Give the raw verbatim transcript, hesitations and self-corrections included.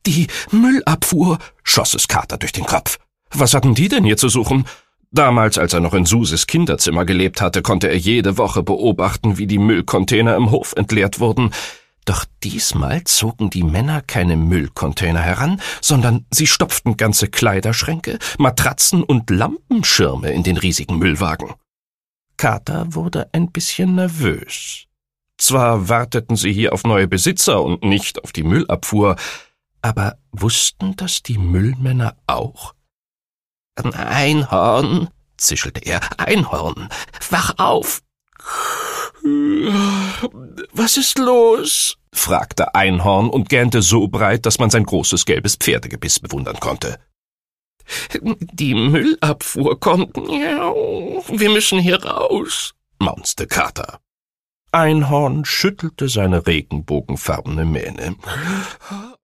Die Müllabfuhr, schoss es Kater durch den Kopf. Was hatten die denn hier zu suchen? Damals, als er noch in Suses Kinderzimmer gelebt hatte, konnte er jede Woche beobachten, wie die Müllcontainer im Hof entleert wurden. Doch diesmal zogen die Männer keine Müllcontainer heran, sondern sie stopften ganze Kleiderschränke, Matratzen und Lampenschirme in den riesigen Müllwagen. Kater wurde ein bisschen nervös. Zwar warteten sie hier auf neue Besitzer und nicht auf die Müllabfuhr, aber wussten das die Müllmänner auch? »Einhorn«, zischelte er, »Einhorn, wach auf!« »Was ist los?« fragte Einhorn und gähnte so breit, dass man sein großes gelbes Pferdegebiss bewundern konnte. »Die Müllabfuhr kommt. Wir müssen hier raus«, maunzte Kater. Einhorn schüttelte seine regenbogenfarbene Mähne.